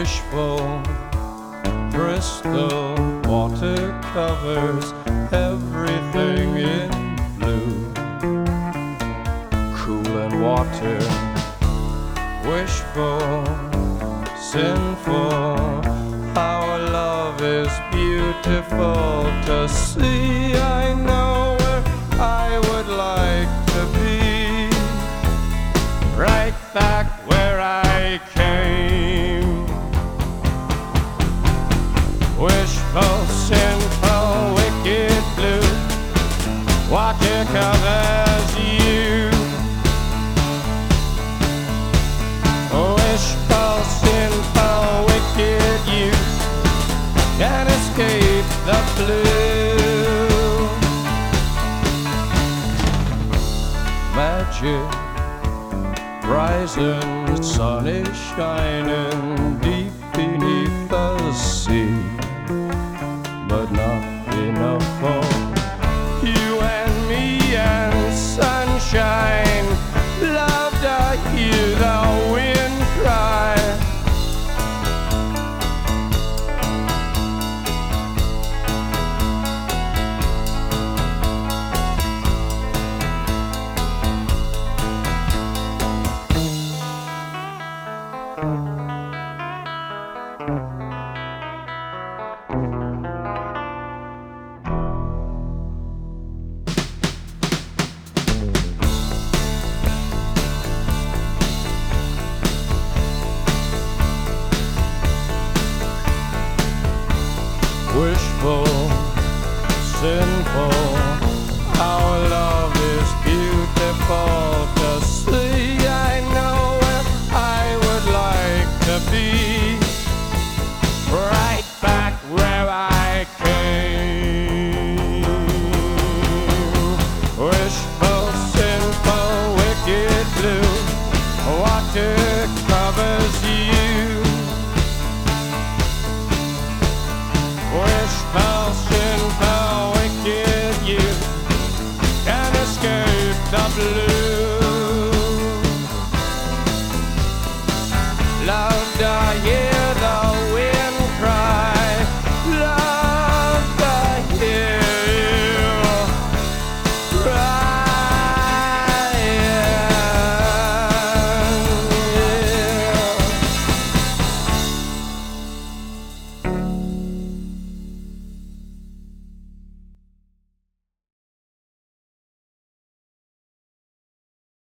wishful. Crystal water covers everything in blue. Cooling water, wishful, sinful. Our love is beautiful to see. I know where I would like to be, right back where I came. Wishful, sinful, wicked blue, water covers you. Wishful, sinful, wicked you can't escape the blue. Magic rising, the sun is shining deep beneath the sea, but not enough for you and me and sunshine. Love to hear the wind cry. Wishful, sinful,